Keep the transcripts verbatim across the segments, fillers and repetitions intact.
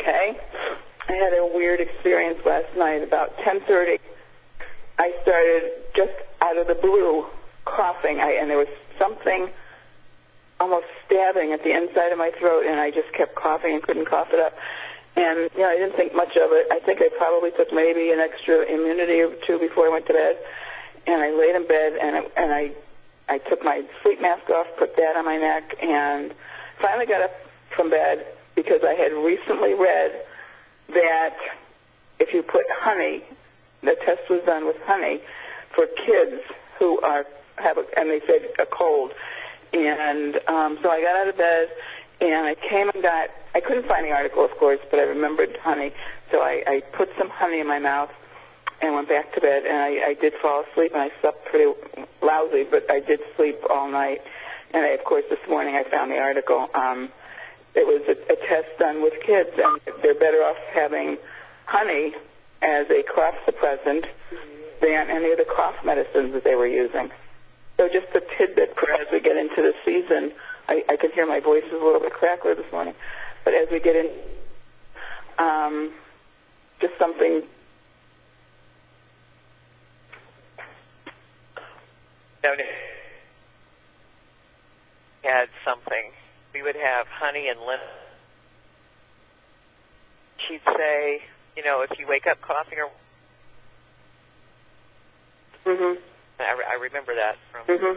okay. I had a weird experience last night. About ten thirty, I started just out of the blue coughing, I, and there was something almost stabbing at the inside of my throat, and I just kept coughing and couldn't cough it up. And, you know, I didn't think much of it. I think I probably took maybe an extra immunity or two before I went to bed. And I laid in bed, and, it, and I I took my sleep mask off, put that on my neck, and finally got up from bed because I had recently read that if you put honey, the test was done with honey, for kids who are, have a, and they said a cold. And um, so I got out of bed, and I came and got, I couldn't find the article, of course, but I remembered honey. So I, I put some honey in my mouth and went back to bed, and I, I did fall asleep, and I slept pretty lousy, but I did sleep all night. And, I, of course, this morning I found the article. Um, it was a, a test done with kids, and they're better off having honey as a cough suppressant than any of the cough medicines that they were using. So just a tidbit for as we get into the season. I, I can hear my voice is a little bit crackly this morning. But as we get in, um, just something. Had something. We would have honey and lemon. She'd say, you know, if you wake up coughing or... Mm-hmm. I, re- I remember that from... Mm-hmm.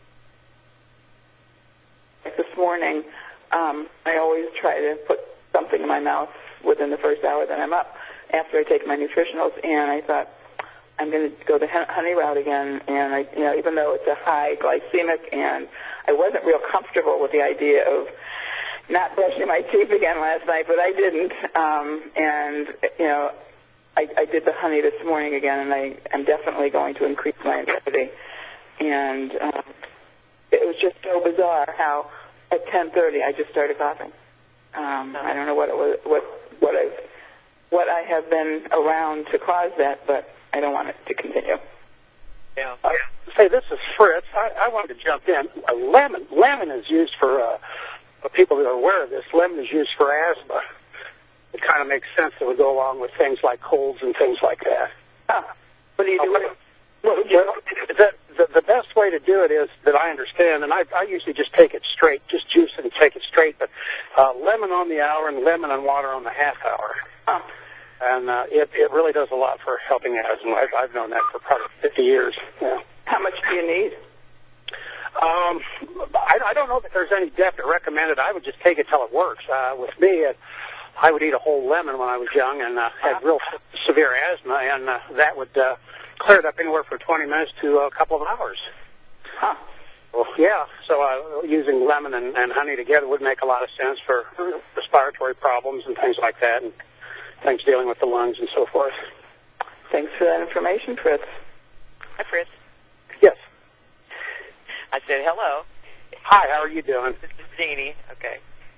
This morning, um, I always try to put something in my mouth within the first hour that I'm up after I take my nutritionals, and I thought, I'm going to go the honey route again, and I, you know, even though it's a high glycemic, and I wasn't real comfortable with the idea of not brushing my teeth again last night, but I didn't, um, and, you know, I, I did the honey this morning again, and I am definitely going to increase my immunity, and um, it was just so bizarre how at ten thirty I just started coughing. Um, I don't know what it was, what what I what I have been around to cause that, but I don't want it to continue. Yeah. Uh, say, this is Fritz. I, I wanted to jump in. Uh, lemon. Lemon is used for, uh, for people that are aware of this, lemon is used for asthma. It kind of makes sense that would go along with things like colds and things like that. Huh. What do you do? Uh, well, well, the, the, the best way to do it is, that I understand, and I, I usually just take it straight, just juice it and take it straight, but uh, lemon on the hour and lemon and water on the half hour. Huh. And uh, it, it really does a lot for helping asthma. I've, I've known that for probably fifty years. Yeah. How much do you need? Um, I, I don't know that there's any definite recommended. I would just take it till it works. Uh, with me, it, I would eat a whole lemon when I was young and uh, had real severe asthma, and uh, that would uh, clear it up anywhere from twenty minutes to a couple of hours. Huh. Well, yeah, so uh, using lemon and, and honey together would make a lot of sense for respiratory problems and things like that, and things dealing with the lungs and so forth. Thanks for that information, Fritz. Hi, Fritz. Yes. I said hello. Hi, how are you doing? This is Jeannie. Okay.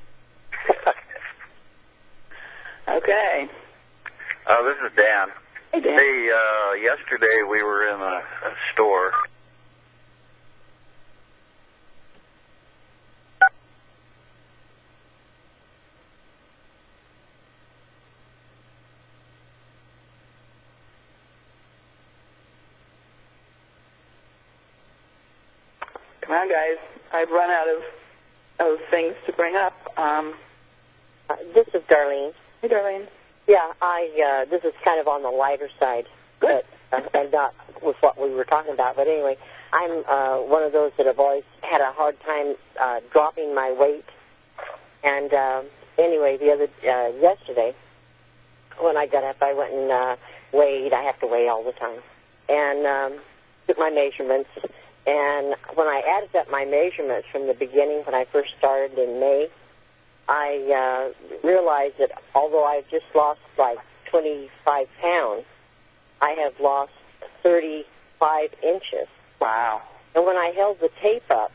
Okay. Uh, this is Dan. Hey, Dan. Hey, uh, yesterday we were in a, a store. Come on, guys. I've run out of of things to bring up. Um, Uh, this is Darlene. hey, Darlene. Yeah, I. Uh, this is kind of on the lighter side, Good. but, uh, and not with what we were talking about. But anyway, I'm uh, one of those that have always had a hard time uh, dropping my weight. And uh, anyway, the other uh, yesterday, when I got up, I went and uh, weighed. I have to weigh all the time, and um, took my measurements. And when I added up my measurements from the beginning, when I first started in May, I uh, realized that although I've just lost like twenty-five pounds, I have lost thirty-five inches. Wow. And when I held the tape up,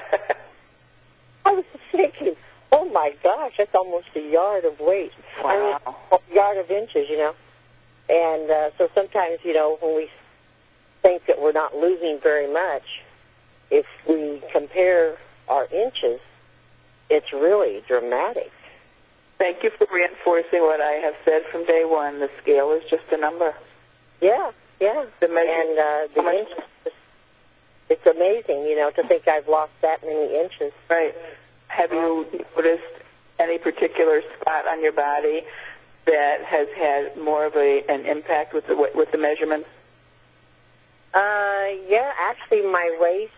I was thinking, oh my gosh, that's almost a yard of weight. Wow. I mean, a yard of inches, you know. And uh, so sometimes, you know, when we think that we're not losing very much, if we compare our inches, it's really dramatic. Thank you for reinforcing what I have said from day one. The scale is just a number. Yeah, yeah. The measure, and uh, the how much- inches, it's amazing, you know, to think I've lost that many inches. Right. Have you noticed any particular spot on your body that has had more of a an impact with the with the measurements? Uh, yeah, actually my waist,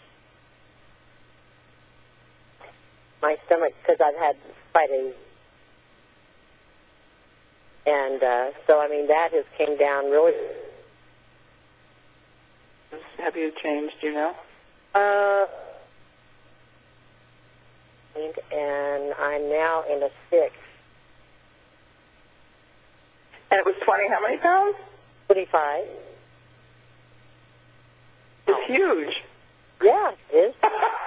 my stomach, because I've had quite a, and uh, so, I mean, that has came down really. Have you changed, you know? Uh, and, and I'm now in a six. And it was twenty, how many pounds? twenty-five. It's huge. Yeah, it is.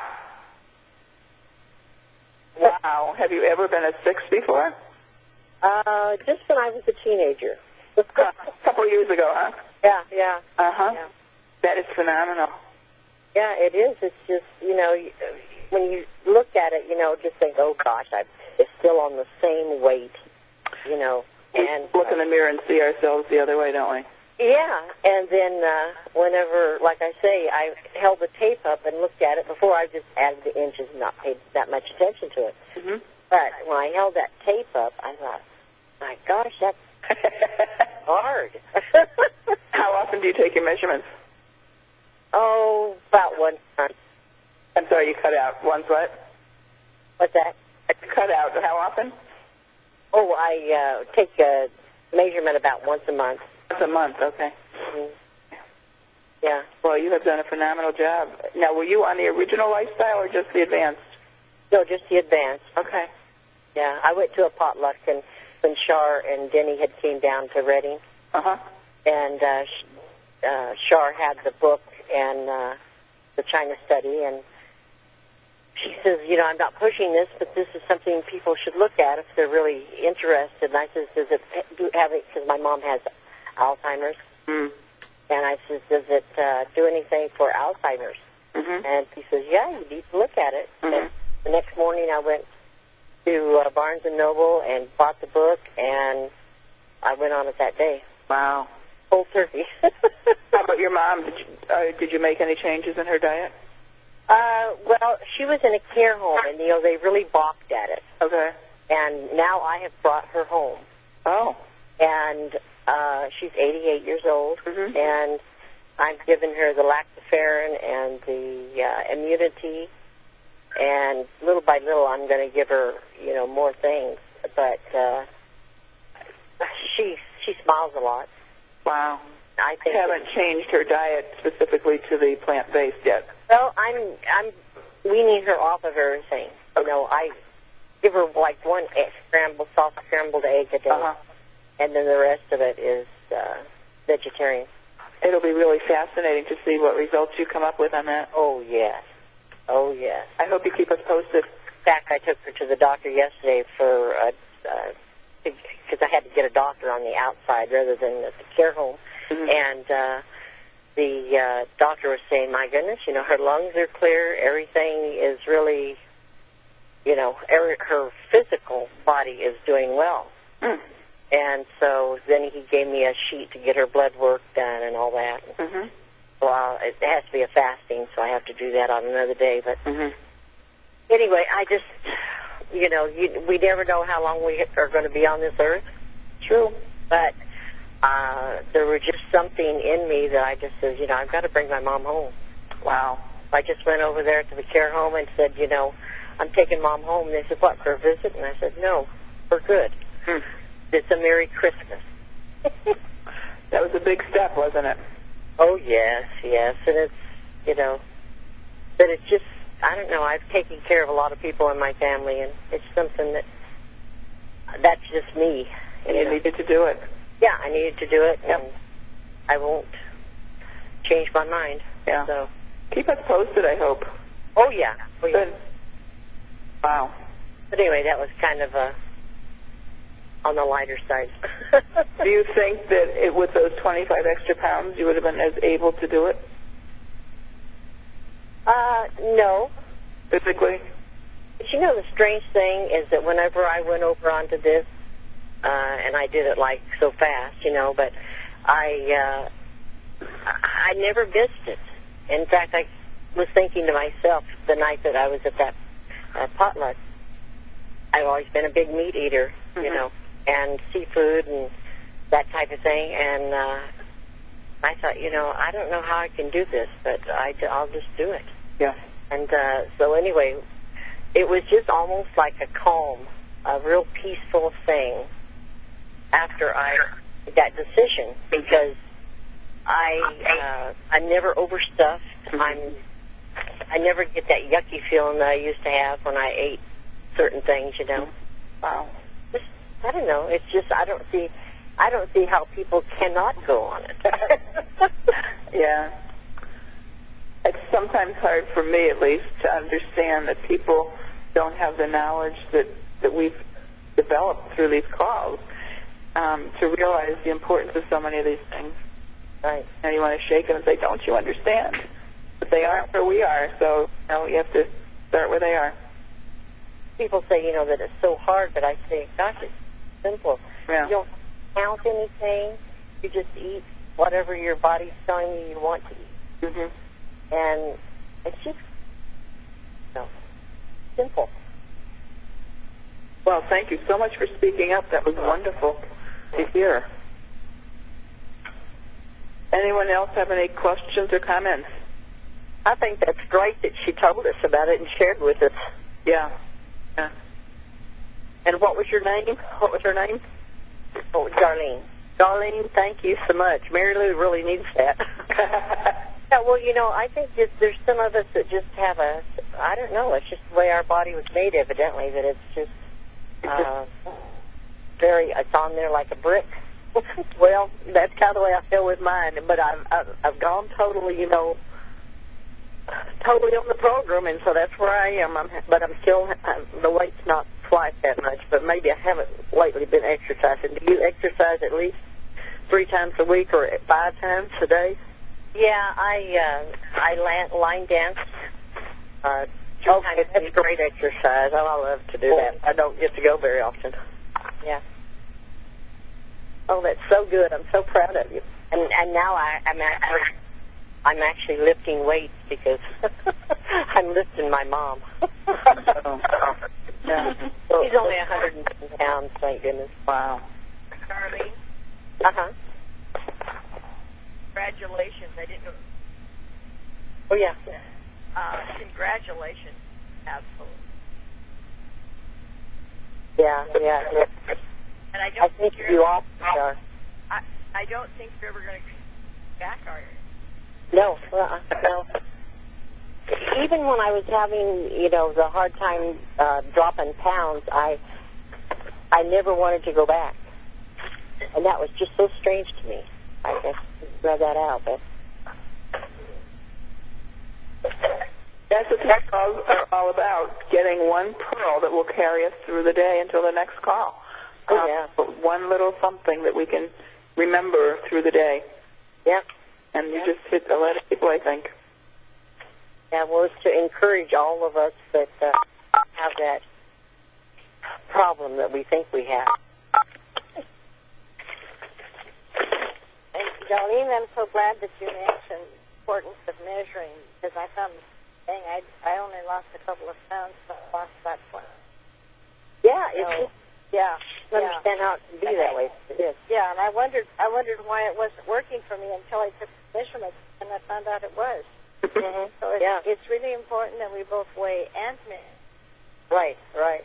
Wow. Have you ever been a six before? Uh, just when I was a teenager. A couple of years ago, huh? Yeah, yeah. Uh-huh. Yeah. That is phenomenal. Yeah, it is. It's just, you know, you- when you look at it, you know, just think, oh, gosh, I'm it's still on the same weight, you know. And We look in the mirror and see ourselves the other way, don't we? yeah, and then uh, whenever, like I say, I held the tape up and looked at it before, I just added the inches and not paid that much attention to it. Mm-hmm. But when I held that tape up, I thought, my gosh, that's hard. How often do you take your measurements? Oh, about one time. I'm sorry, you cut out. One's what? What's that? Cut out. How often? Oh, I uh, take a measurement about once a month. Once a month, okay. Mm-hmm. Yeah. Well, you have done a phenomenal job. Now, were you on the original lifestyle or just the advanced? No, just the advanced. Okay. Yeah, I went to a potluck and when Shar and Denny had came down to Reading, Uh-huh. and uh, sh- uh, Shar had the book and uh, the China study, and she says, you know, I'm not pushing this, but this is something people should look at if they're really interested. And I says, does it do have it? Because my mom has Alzheimer's, Mm. and I says, does it uh, do anything for Alzheimer's? Mm-hmm. And she says, yeah, you need to look at it. Mhm. And the next morning I went to uh, Barnes and Noble and bought the book, and I went on it that day. Wow. Full turkey. How about your mom? Did you, uh, did you make any changes in her diet? uh, well, she was in a care home, and, you know, they really balked at it. Okay. And now I have brought her home. Oh. And uh, she's eighty-eight years old, Mhm. and I've given her the lactoferrin and the uh, immunity, and little by little I'm going to give her, you know, more things. But uh, she she smiles a lot. Wow. I I think. haven't changed her diet specifically to the plant-based yet. Well, I'm I'm weaning her off of everything. You know, I give her like one egg, scrambled soft scrambled egg a day, Uh-huh. and then the rest of it is uh, vegetarian. It'll be really fascinating to see what results you come up with on that. Oh yes, oh yes. I hope you keep us posted. In fact, I took her to the doctor yesterday for uh, uh, because I had to get a doctor on the outside rather than at the care home, Mhm. and uh, the uh, doctor was saying, "My goodness, you know, her lungs are clear. Everything is really, you know, er- her physical body is doing well." Mm. And so then he gave me a sheet to get her blood work done and all that. Mm-hmm. Well, it has to be a fasting, so I have to do that on another day. But Mm-hmm. anyway, I just, you know, you, we never know how long we are going to be on this earth. True. But uh, there was just something in me that I just said, you know, I've got to bring my mom home. Wow. I just went over there to the care home and said, you know, I'm taking Mom home. They said, what, for a visit? And I said, no, for good. Hmm. It's a Merry Christmas. That was a big step, wasn't it? Oh, yes, yes. And it's, you know, but it's just, I don't know, I've taken care of a lot of people in my family, and it's something that, that's just me. And You you know? needed to do it. Yeah, I needed to do it, Yep. and I won't change my mind. Yeah. So, Keep us posted, I hope. oh, yeah. Oh, yeah. Good. Wow. But anyway, that was kind of a, on the lighter side. Do you think that it, with those twenty-five extra pounds, you would have been as able to do it Uh, no. physically? But you know, the strange thing is that whenever I went over onto this, uh, and I did it like so fast, you know, but I, uh, I never missed it. In fact, I was thinking to myself the night that I was at that uh, potluck, I've always been a big meat eater, mm-hmm. you know, and seafood and that type of thing, and uh, I thought, you know, I don't know how I can do this, but I, I'll just do it. Yeah. And uh, so anyway, it was just almost like a calm, a real peaceful thing after I made that decision, because I uh, I'm never overstuffed. I'm I never get that yucky feeling that I used to have when I ate certain things, you know. Wow. Just, I don't know. It's just I don't see I don't see how people cannot go on it. Yeah. It's sometimes hard for me, at least, to understand that people don't have the knowledge that, that we've developed through these calls, um, to realize the importance of so many of these things. Right. And you want to shake them and say, don't you understand? But they aren't where we are, so you know, you have to start where they are. People say, you know, that it's so hard, but I say, gosh, it's simple. Yeah. You don't count anything. You just eat whatever your body's telling you you want to eat. Mm-hmm. And it's just, you know, simple. Well, thank you so much for speaking up. That was wonderful to hear. Anyone else have any questions or comments? I think that's great that she told us about it and shared with us. Yeah. Yeah. And what was your name? What was her name? Oh, Darlene. Darlene, thank you so much. Mary Lou really needs that. Yeah, well, you know, I think just, there's some of us that just have a, I don't know, it's just the way our body was made, evidently, that it's just uh, very, it's on there like a brick. Well, that's kind of the way I feel with mine, but I've, I've, I've gone totally, you know, totally on the program, and so that's where I am. I'm, but I'm still, I'm, the weight's not twice that much, but maybe I haven't lately been exercising. Do you exercise at least three times a week or five times a day? Yeah, I uh, I line, line dance. Uh, okay, that's great exercise. I love to do that. I don't get to go very often. Yeah. Oh, that's so good. I'm so proud of you. And and now I, I'm actually, I'm actually lifting weights because I'm lifting my mom. Yeah. So she's only one hundred ten pounds, thank goodness. Wow. Darlene, Uh-huh. congratulations. I didn't know. Oh, yeah. Uh, congratulations. Absolutely. Yeah, yeah, yeah. And I I don't think you're, you also are. I, I don't think you're ever going to come back, are you? No, uh-uh, no. Even when I was having, you know, the hard time uh, dropping pounds, I I never wanted to go back. And that was just so strange to me. I guess read that out, but That's what these calls are all about, getting one pearl that will carry us through the day until the next call. Oh, Um, yeah. one little something that we can remember through the day. yeah. And you Yeah. just hit a lot of people, I think. Yeah, well, it's to encourage all of us that uh, have that problem that we think we have. And Darlene, I'm so glad that you mentioned the importance of measuring, because I found the thing, I, I only lost a couple of pounds, but I lost about twenty. Yeah, it's So, just, yeah, I don't understand how it can be that way. It is. yeah, and I wondered, I wondered why it wasn't working for me until I took measurements, and I found out it was. Mm-hmm. So it's, Yeah. it's really important that we both weigh and measure. Right, right.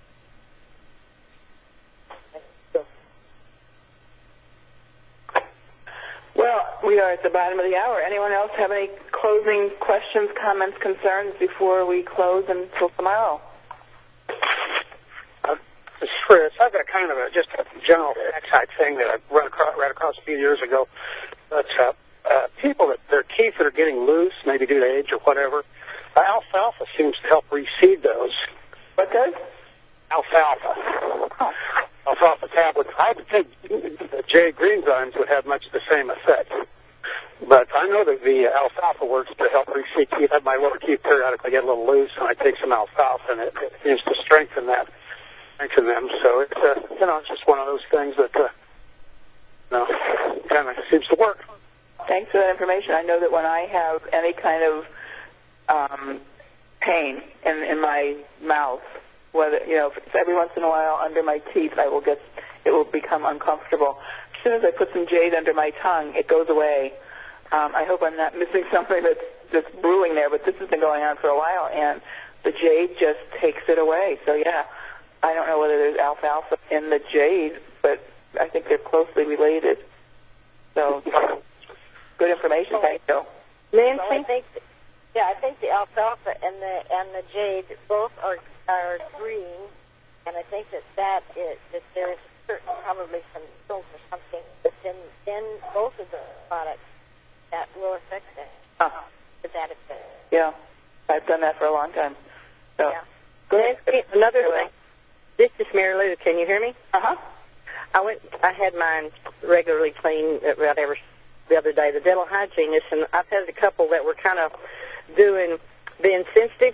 Well, we are at the bottom of the hour. Anyone else have any closing questions, comments, concerns before we close until tomorrow? Uh, it's Fritz. I've got kind of a, just a general type thing that I ran across, ran across a few years ago. But uh, uh, people that their teeth that are getting loose, maybe due to age or whatever, uh, alfalfa seems to help reseed those. What does? Alfalfa. Alfalfa tablets. I would think the J. Greenzymes would have much the same effect. But I know that the alfalfa works to help reseed teeth. My lower teeth periodically get a little loose, and I take some alfalfa, and it, it seems to strengthen that, strengthen them. So it's uh, you know, it's just one of those things that uh, you know, kind of seems to work. Thanks for that information. I know that when I have any kind of um, pain in in my mouth, whether you know, if every once in a while under my teeth, I will get it will become uncomfortable. As soon as I put some jade under my tongue, it goes away. Um, I hope I'm not missing something that's that's brewing there, but this has been going on for a while, and the jade just takes it away. So yeah, I don't know whether there's alfalfa in the jade, but I think they're closely related. So good information, thank you. Nancy? Well, I think, yeah, I think the alfalfa and the and the jade both are are green, and I think that that is that there is certain probably some salt or something that's in in both of the products that will affect them. Huh. To that effect. Yeah, I've done that for a long time. So, yeah. good. Nancy, another thing. This is Mary Lou. Can you hear me? Uh huh. I went. I had mine regularly cleaned whatever the other day. The dental hygienist, and I've had a couple that were kind of doing being sensitive,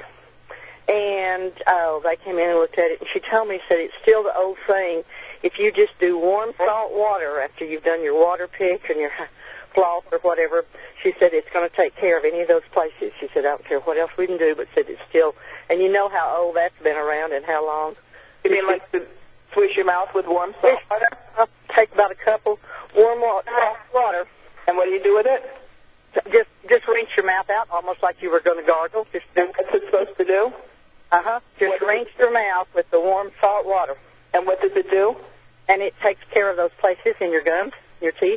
and oh, they came in and looked at it, and she told me, said it's still the old thing. If you just do warm salt water after you've done your water pick and your floss or whatever, she said it's going to take care of any of those places. She said I don't care what else we can do, but said it's still. And you know how old that's been around and how long. You mean like to swish your mouth with warm salt water? I'll take about a couple warm water. And what do you do with it? Just just rinse your mouth out, almost like you were going to gargle. Just That's what it's supposed to do? Uh-huh. Just rinse your mouth with the warm salt water. And what does it do? And it takes care of those places in your gums, your teeth.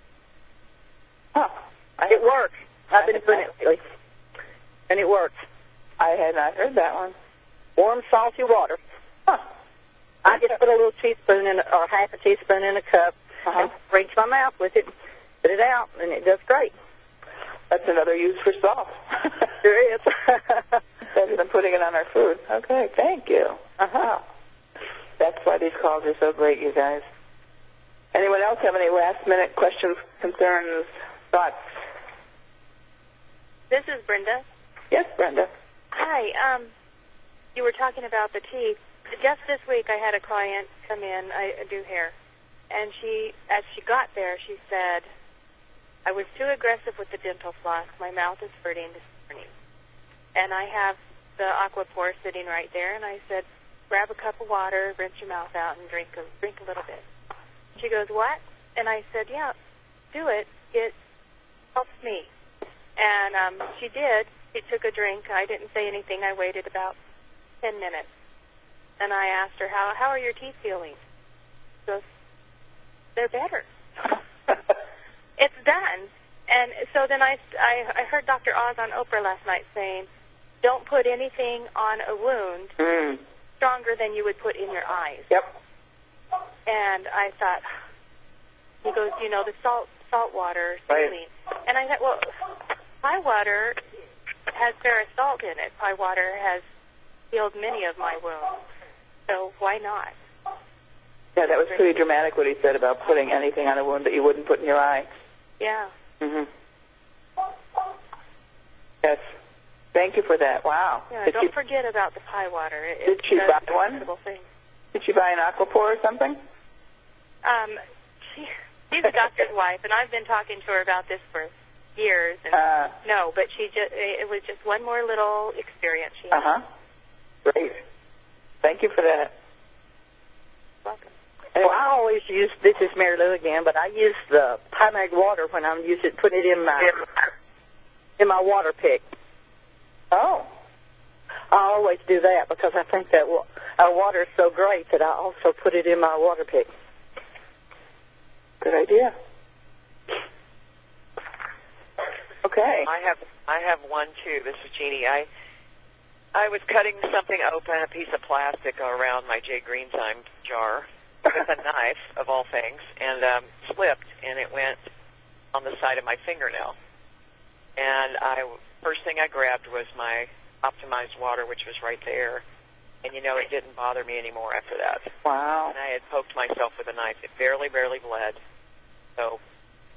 Huh. It works. I've been doing it lately. And it works. I had not heard that one. Warm, salty water. Huh. I just put a little teaspoon in, or half a teaspoon in a cup, uh-huh. and rinse my mouth with it, spit it out, and it does great. That's another use for salt. There is. Better than putting it on our food. Okay, thank you. Uh-huh. That's why these calls are so great, you guys. Anyone else have any last-minute questions, concerns, thoughts? This is Brenda. Yes, Brenda. Hi. Um, you were talking about the teeth. Just this week I had a client come in, I do hair, and she, as she got there, she said, I was too aggressive with the dental floss. My mouth is hurting this morning. And I have the Aquaphor sitting right there, and I said, grab a cup of water, rinse your mouth out, and drink a, drink a little bit. She goes, what? And I said, yeah, do it. It helps me. And um, she did. She took a drink. I didn't say anything. I waited about ten minutes. And I asked her, how how are your teeth feeling? She goes, they're better. It's done. And so then I, I, I heard Doctor Oz on Oprah last night saying, don't put anything on a wound mm. stronger than you would put in your eyes. Yep. And I thought, he goes, you know, the salt salt water saline. Right. And I thought, well, pie water has ferrous salt in it. Pie water has healed many of my wounds. So why not? Yeah, that was pretty dramatic what he said about putting anything on a wound that you wouldn't put in your eye. Yeah. Mm-hmm. Yes. Thank you for that. Wow. Yeah, did don't you, forget about the pie water. It, did she buy one? Thing. Did she buy an Aquaphor or something? Um, she, she's a doctor's wife, and I've been talking to her about this for years. And uh, no, but she just it was just one more little experience she had. Uh-huh. Great. Thank you for that. Welcome. Well, I always use, this is Mary Lou again, but I use the Pymag water when I'm using, putting it in my, in my water pick. Oh. I always do that because I think that wa- our water is so great that I also put it in my water pick. Good idea. Okay. I have I have one too. This is Jeannie. I I was cutting something open, a piece of plastic around my Jay Greentime jar with a knife, of all things, and um, slipped, and it went on the side of my fingernail. And I first thing I grabbed was my optimized water, which was right there. And, you know, it didn't bother me anymore after that. Wow. And I had poked myself with a knife. It barely, barely bled. So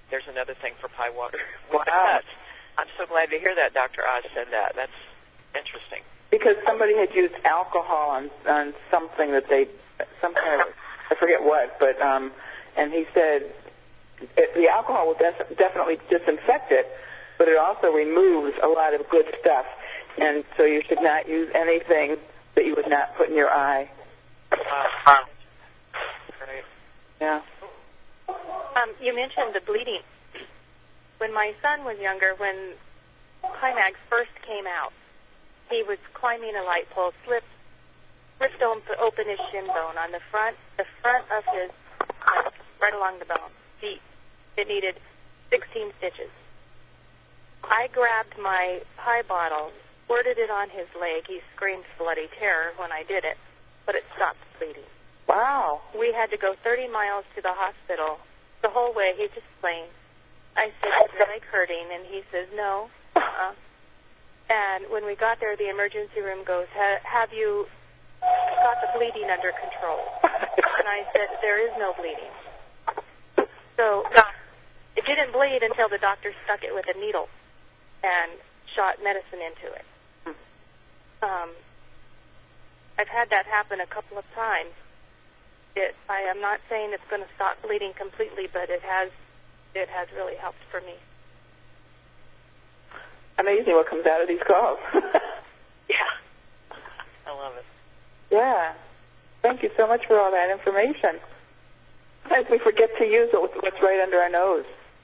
there's another thing for pie water. Wow. I'm so glad to hear that Doctor Oz said that. That's interesting. Because somebody had used alcohol on, on something that they, some kind of, I forget what, but, um, and he said it, the alcohol will def- definitely disinfect it, but it also removes a lot of good stuff. And so you should not use anything that you would not put in your eye. Uh, right. Yeah. Um, you mentioned the bleeding. When my son was younger, when Climax first came out, he was climbing a light pole, slipped, ripped open his shin bone on the front, the front of his leg, right along the bone, deep. It needed sixteen stitches. I grabbed my pie bottle, squirted it on his leg. He screamed bloody terror when I did it, but it stopped bleeding. Wow. We had to go thirty miles to the hospital. The whole way, he just explained. I said, is your leg hurting? And he says, no. Uh-uh. And when we got there, the emergency room goes, ha- have you got the bleeding under control? And I said, there is no bleeding. So it didn't bleed until the doctor stuck it with a needle and shot medicine into it. Um, I've had that happen a couple of times. It, I am not saying it's going to stop bleeding completely, but it has it has really helped for me. Amazing what comes out of these calls. Yeah. I love it. Yeah. Thank you so much for all that information. Sometimes we forget to use what's right under our nose.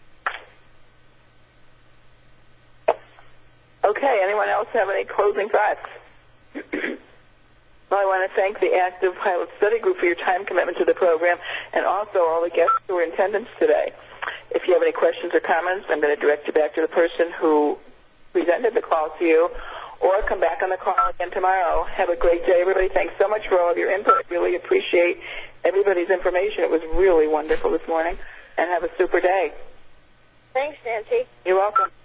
Okay, anyone else have any closing thoughts? Well, I want to thank the Active Pilot Study Group for your time commitment to the program, and also all the guests who were in attendance today. If you have any questions or comments, I'm going to direct you back to the person who presented the call to you, or come back on the call again tomorrow. Have a great day, everybody. Thanks so much for all of your input. I really appreciate everybody's information. It was really wonderful this morning, and have a super day. Thanks, Nancy. You're welcome.